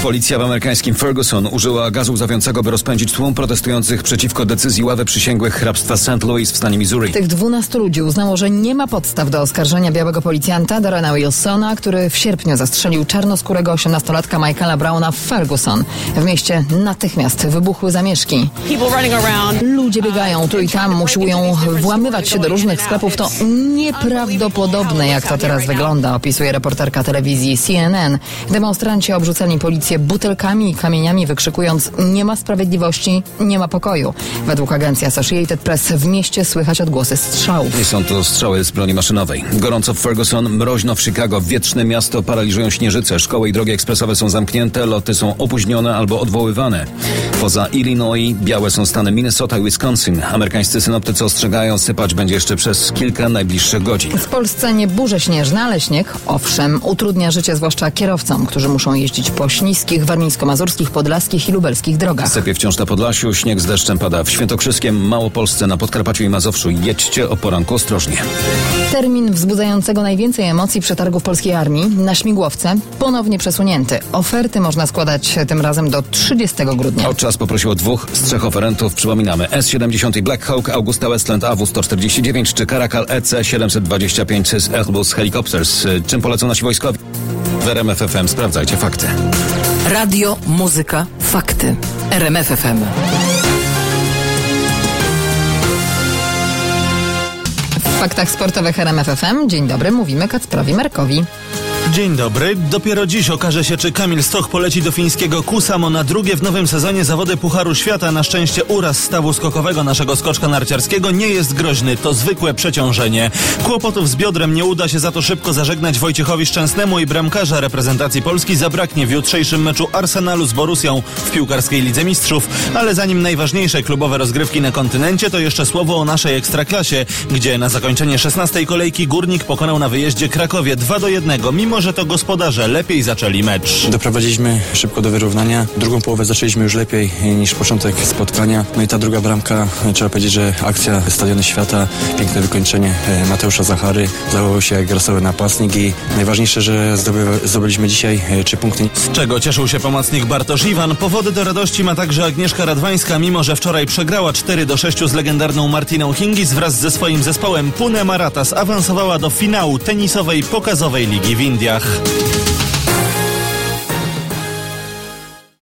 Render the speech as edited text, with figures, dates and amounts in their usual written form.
Policja w amerykańskim Ferguson użyła gazu łzawiącego, by rozpędzić tłum protestujących przeciwko decyzji ławy przysięgłych hrabstwa St. Louis w stanie Missouri. Tych 12 ludzi uznało, że nie ma podstaw do oskarżenia białego policjanta Darrena Wilsona, który w sierpniu zastrzelił czarnoskórego 18-latka Michaela Browna w Ferguson. W mieście natychmiast wybuchły zamieszki. Ludzie biegają tu i tam, usiłują włamywać się do różnych sklepów. To nieprawdopodobne, jak to teraz wygląda, opisuje reporterka telewizji CNN. Demonstranci obrzucali policję butelkami i kamieniami, wykrzykując: nie ma sprawiedliwości, nie ma pokoju. Według agencji Associated Press w mieście słychać odgłosy strzałów. Nie są to strzały z broni maszynowej. Gorąco w Ferguson, mroźno w Chicago, wietrzne miasto, paraliżują śnieżyce, szkoły i drogi ekspresowe są zamknięte, loty są opóźnione albo odwoływane. Poza Illinois białe są stany Minnesota i Wisconsin. Amerykańscy synoptycy ostrzegają, sypać będzie jeszcze przez kilka najbliższych godzin. W Polsce nie burze śnieżne, ale śnieg, owszem, utrudnia życie zwłaszcza kierowcom, którzy muszą jeździć po śliskich warmińsko-mazurskich, podlaskich i lubelskich drogach. Sypie wciąż na Podlasiu, śnieg z deszczem pada w Świętokrzyskiem, Małopolsce, na Podkarpaciu i Mazowszu. Jedźcie o poranku ostrożnie. Termin wzbudzającego najwięcej emocji przetargów polskiej armii na śmigłowce ponownie przesunięty. Oferty można składać tym razem do 30 grudnia. O czas poprosiło 2 z 3 oferentów. Przypominamy: S-70 Black Hawk, Augusta Westland AW-149 czy Caracal EC-725 z Airbus Helicopters. Czym polecą nasi wojskowi? W RMF FM sprawdzajcie fakty. Radio, muzyka, fakty. RMF FM. W faktach sportowych RMF FM dzień dobry, mówimy Kacprowi Markowi. Dzień dobry. Dopiero dziś okaże się, czy Kamil Stoch poleci do fińskiego Kusamo na drugie w nowym sezonie zawody Pucharu Świata. Na szczęście uraz stawu skokowego naszego skoczka narciarskiego nie jest groźny. To zwykłe przeciążenie. Kłopotów z biodrem nie uda się za to szybko zażegnać Wojciechowi Szczęsnemu i bramkarza reprezentacji Polski zabraknie w jutrzejszym meczu Arsenalu z Borussią w piłkarskiej Lidze Mistrzów. Ale zanim najważniejsze klubowe rozgrywki na kontynencie, to jeszcze słowo o naszej Ekstraklasie, gdzie na zakończenie 16. kolejki Górnik pokonał na wyjeździe Krakowie 2-1, mimo że to gospodarze lepiej zaczęli mecz. Doprowadziliśmy szybko do wyrównania. Drugą połowę zaczęliśmy już lepiej niż początek spotkania. No i ta druga bramka, trzeba powiedzieć, że akcja Stadiony Świata, piękne wykończenie Mateusza Zachary. Zachował się jak rasowy napastnik i najważniejsze, że zdobyliśmy dzisiaj 3 punkty. Z czego cieszył się pomocnik Bartosz Iwan. Powody do radości ma także Agnieszka Radwańska, mimo że wczoraj przegrała 4-6 z legendarną Martiną Hingis. Wraz ze swoim zespołem Pune Marathas awansowała do finału tenisowej pokazowej ligi w Indiach.